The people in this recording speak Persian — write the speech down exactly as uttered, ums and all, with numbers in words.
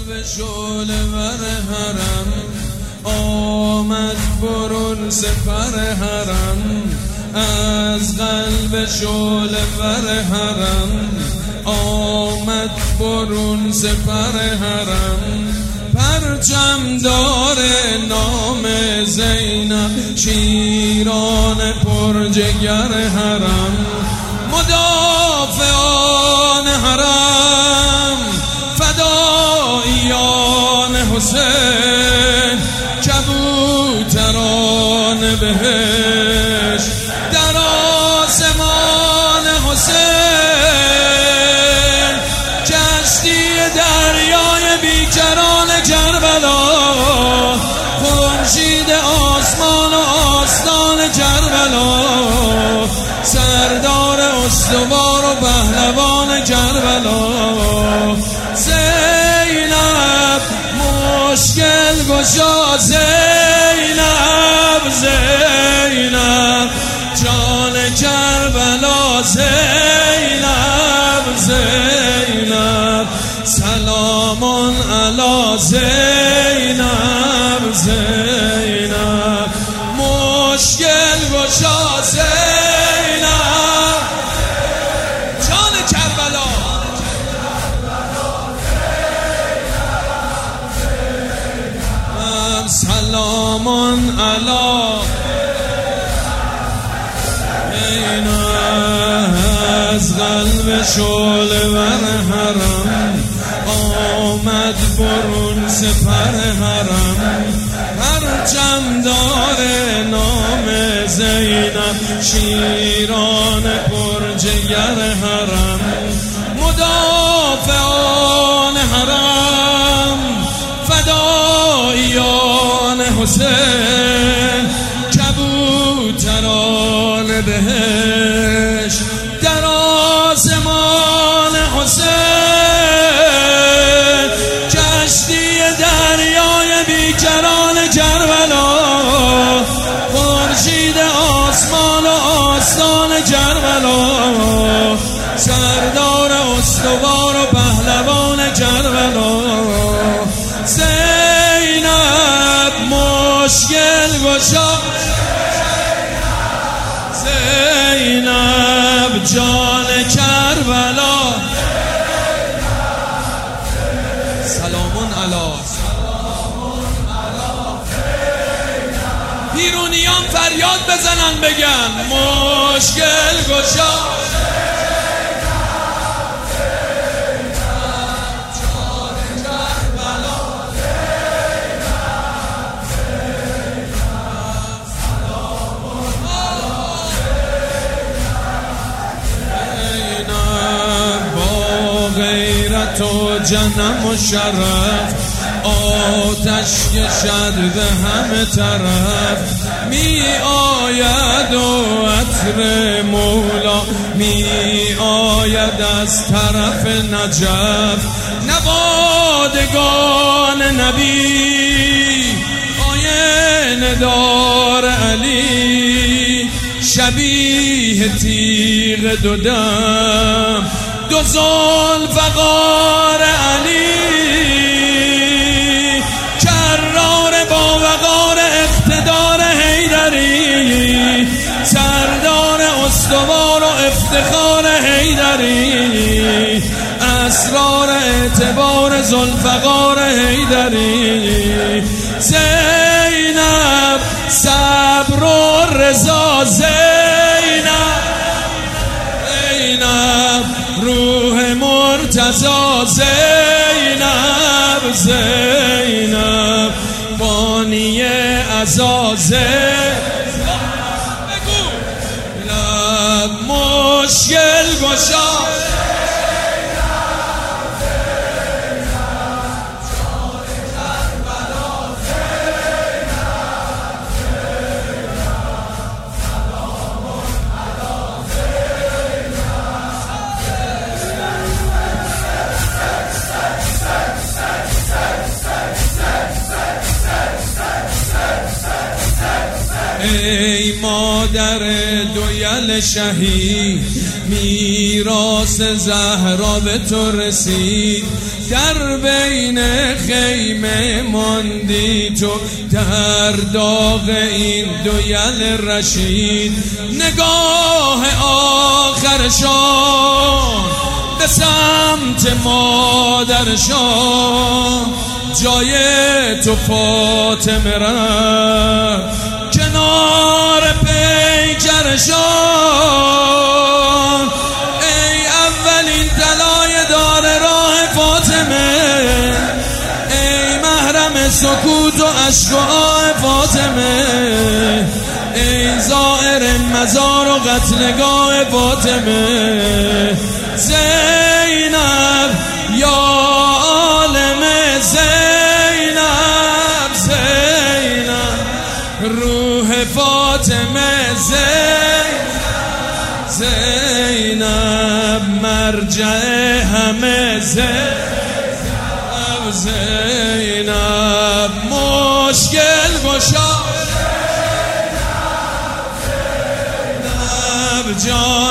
قلب شعله ور حرم آمد برون سپر حرم، از قلب شعله ور حرم آمد برون سپر حرم. پرچم داره نام زینب، شیران پرجگر حرم، مدافعان حرم، فداییان حسین، کبوتران بهش در آسمان حسین، کشتی دریای بیکران کربلا، خورشید آسمان و آستان کربلا، سردار استوار و پهلوان کربلا، زینب مشکل گشا، زینب زینب جان کربلا، زینب زینب سلام علی زینب زینب مشکل گشا، زینب جان کربلا، سلام علی از قلب شعله ور حرم آمد برون سپر حرم، پرچم داره نام زینب، شیران پرجگر حرم، مدافعان حرم، فداییان حسین، کبوتران بهش در آسمان حسین، کشتی دریای بیکران کربلا، خورشید آسمان و آستان کربلا، سردار استوار و پهلوان کربلا، زینب مشکل گشا، زینب جان کربلا، سلامون علی بیرونیان فریاد بزنن بگن مشکل گشا، تو جنم و شرف آتش کشد به همه طرف، می آید و عطر مولا می آید از طرف نجف، نوادگان نبی آینه دار علی، شبیه تیغ دو دم دو ذوالفقار علی، کرار با وقار اقتدار حیدری، سردار استوار و افتخار حیدری، اسرار اعتبار ذوالفقار حیدری، زینب صبر و رضا، زینب زینب روح مرتضی، زینب زینب بانی عزا، بگو لب مشکل گشا، ای مادر دو یل شهید میراث زهرا به تو رسید در بین خیمه ماندی تو در داغ این دو یل رشید نگاه آخرشان به سمت مادرشان جای تو فاطمه رفت کنار پیکرشان ای اولین طلای دار راه فاطمه ای محرم سکوت و عشق و آه فاطمه ای زائر مزار و قتلگاه فاطمه زینب یا عالم زینب زینب روح فاطمه زینب زینب مرجع همه زینب زینب مشکل گشا زینب جان